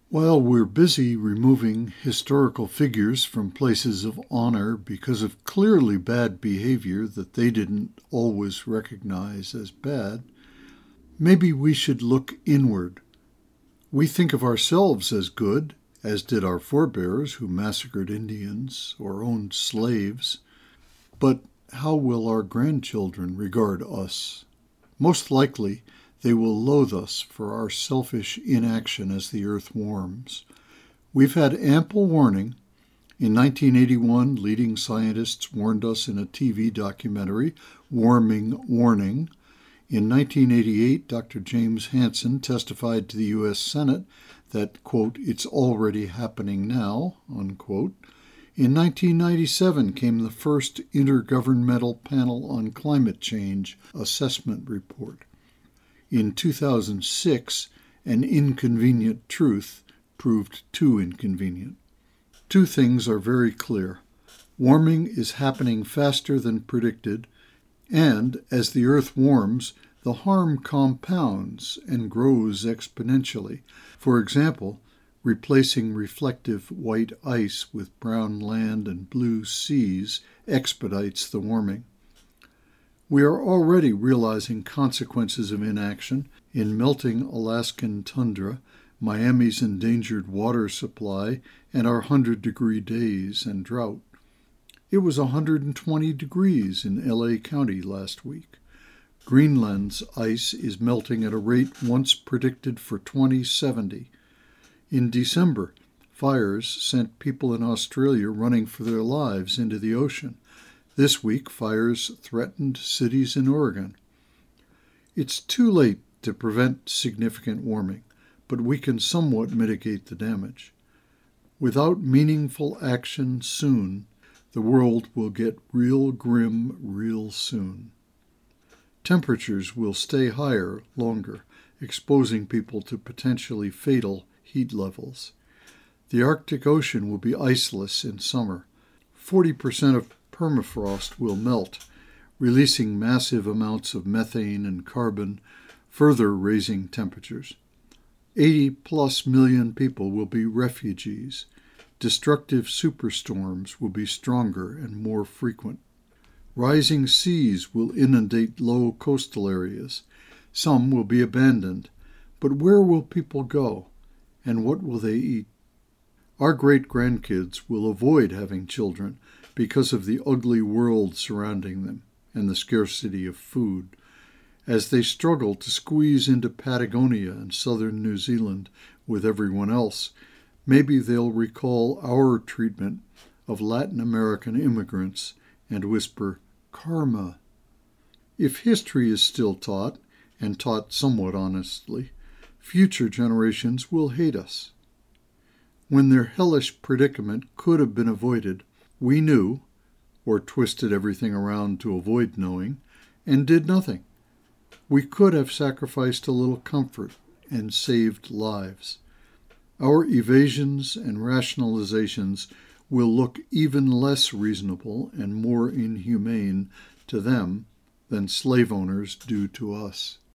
While we're busy removing historical figures from places of honor because of clearly bad behavior that they didn't always recognize as bad, maybe we should look inward. We think of ourselves as good, as did our forebears who massacred Indians or owned slaves. But how will our grandchildren regard us? Most likely, they will loathe us for our selfish inaction as the earth warms. We've had ample warning. In 1981, leading scientists warned us in a TV documentary, Warming Warning. In 1988, Dr. James Hansen testified to the U.S. Senate that, quote, it's already happening now, unquote. In 1997 came the first Intergovernmental Panel on Climate Change assessment report. In 2006, an inconvenient truth proved too inconvenient. Two things are very clear. Warming is happening faster than predicted, and as the Earth warms, the harm compounds and grows exponentially. For example, replacing reflective white ice with brown land and blue seas expedites the warming. We are already realizing consequences of inaction in melting Alaskan tundra, Miami's endangered water supply, and our 100-degree days and drought. It was 120 degrees in LA County last week. Greenland's ice is melting at a rate once predicted for 2070. In December, fires sent people in Australia running for their lives into the ocean. This week, fires threatened cities in Oregon. It's too late to prevent significant warming, but we can somewhat mitigate the damage. Without meaningful action soon, the world will get real grim real soon. Temperatures will stay higher longer, exposing people to potentially fatal heat levels. The Arctic Ocean will be iceless in summer. 40% of permafrost will melt, releasing massive amounts of methane and carbon, further raising temperatures. 80+ million people will be refugees. Destructive superstorms will be stronger and more frequent. Rising seas will inundate low coastal areas. Some will be abandoned. But where will people go? And what will they eat? Our great-grandkids will avoid having children because of the ugly world surrounding them and the scarcity of food. As they struggle to squeeze into Patagonia and southern New Zealand with everyone else, maybe they'll recall our treatment of Latin American immigrants and whisper, karma. If history is still taught, and taught somewhat honestly, future generations will hate us. When their hellish predicament could have been avoided, we knew, or twisted everything around to avoid knowing, and did nothing. We could have sacrificed a little comfort and saved lives. Our evasions and rationalizations will look even less reasonable and more inhumane to them than slave owners do to us.